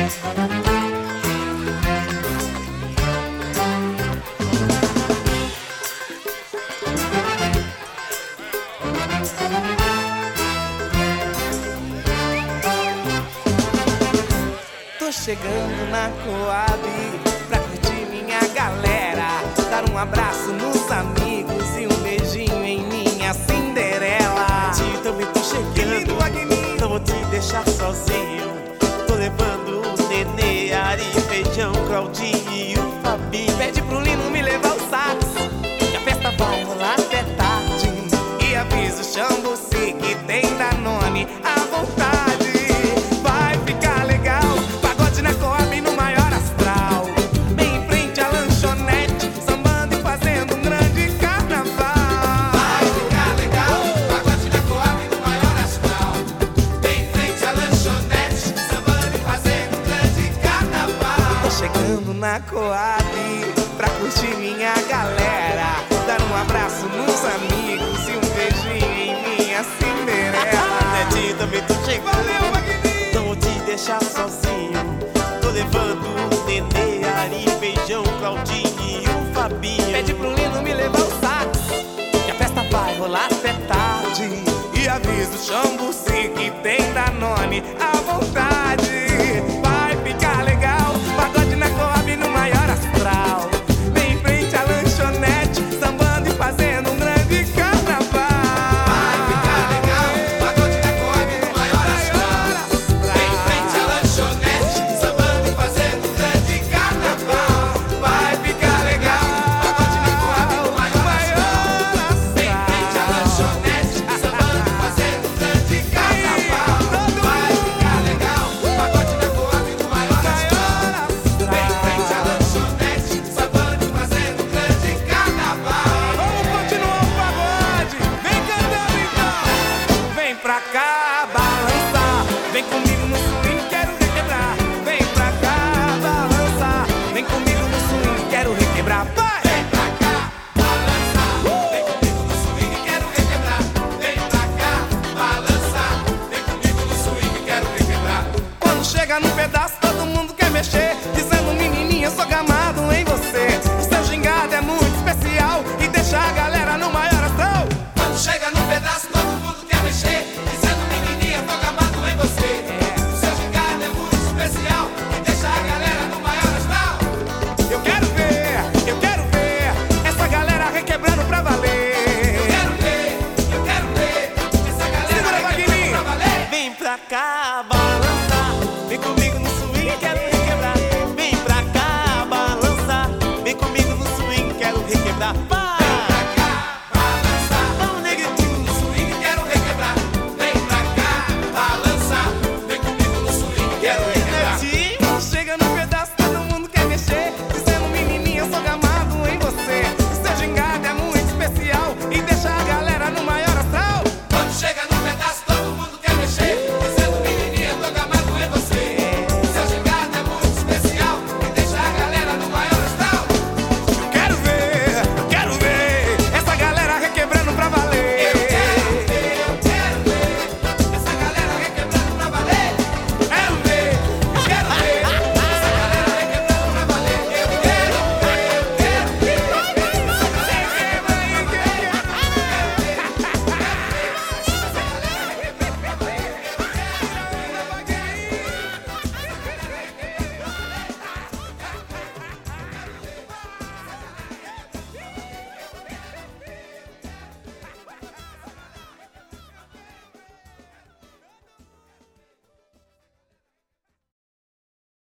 Tô chegando na Coab pra curtir minha galera, dar um abraço nos amigos e um beijinho em minha Cinderela. Tio, também tô chegando, não vou te deixar sozinho. Tô levando o Nenê, Ari, Feijão, Claudinho e o Fabinho. Pede pro Lino me levar o sax, que a festa vai rolar até tarde. E avisa o Xambuci que tem Danone à vontade. Vai ficar legal, pagode na Coab no maior astral, bem em frente à lanchonete, sambando e fazendo um grande carnaval. Vai ficar legal, pagode na Coab no maior astral, bem em frente à lanchonete, sambando e fazendo um grande carnaval. Tô chegando na Coab pra curtir minha galera, dar um abraço nos amigos e um beijinho em minha Cinderela. Netinho, também tô chegando, Valeu, Magninho! não vou te deixar sozinho. Tô levando o Nenê, Ari, Feijão, Claudinho e o Fabinho. Pede pro Lino me levar o sax, que a festa vai rolar até tarde. E avisa o Xambuci que tem Danone à vontade.